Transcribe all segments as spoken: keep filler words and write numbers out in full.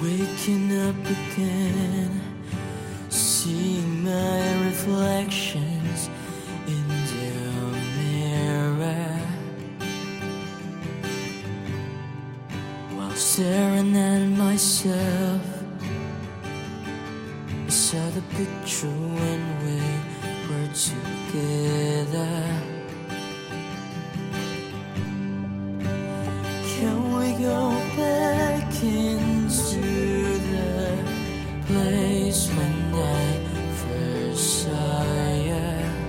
Waking up again, seeing my reflections in the mirror, while staring at myself. I saw the picture when we were together. Can we go back into the place when I first saw you?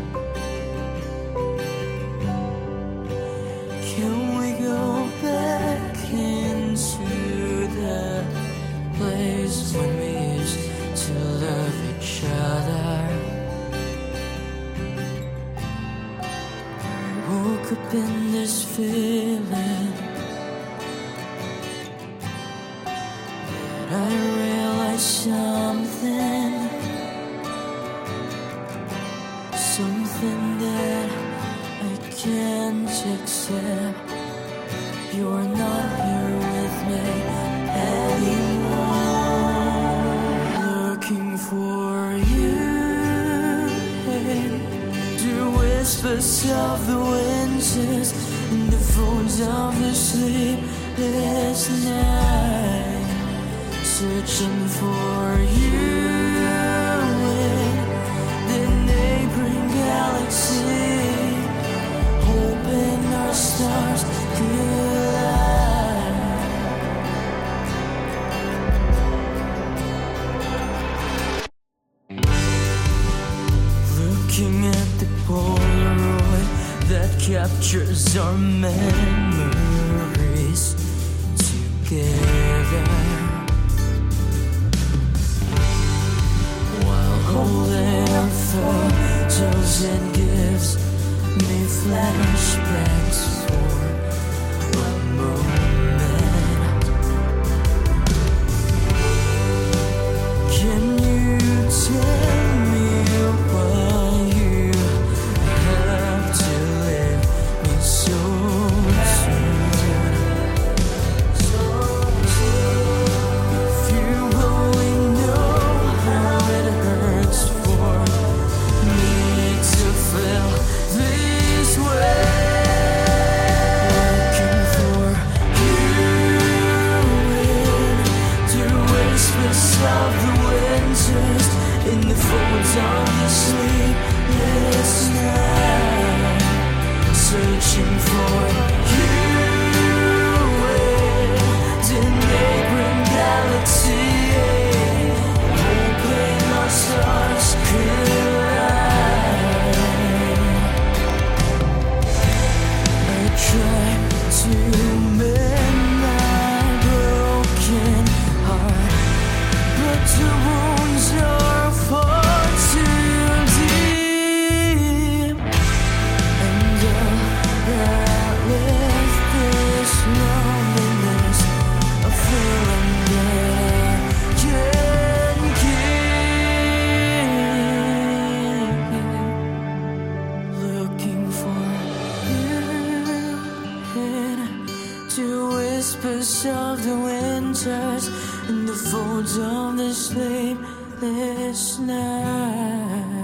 Can we go back into the place when we used to love each other? I woke up in this feeling, I realized something, something that I can't accept. You're not here with me anymore. Looking for you, the whispers of the winters in the folds of the sleepless night. Searching for you in the neighboring galaxy, hoping our stars collide. Looking at the Polaroid that captures our memories together, holding our photos, it gives me flashbacks for a moment. Can you tell me why you have to leave me so soon? If you only know how it hurts for me to feel this way. Looking for you in the whispers of the winters, in the folds of the sleepless night. Searching for you in the neighboring galaxy, hoping our stars collide. I try to mend my broken heart, but the wounds are far too deep. And all that left is loneliness, a feeling that I can't keep. Looking for you in the whispers of the winters, in the folds of the sleepless night.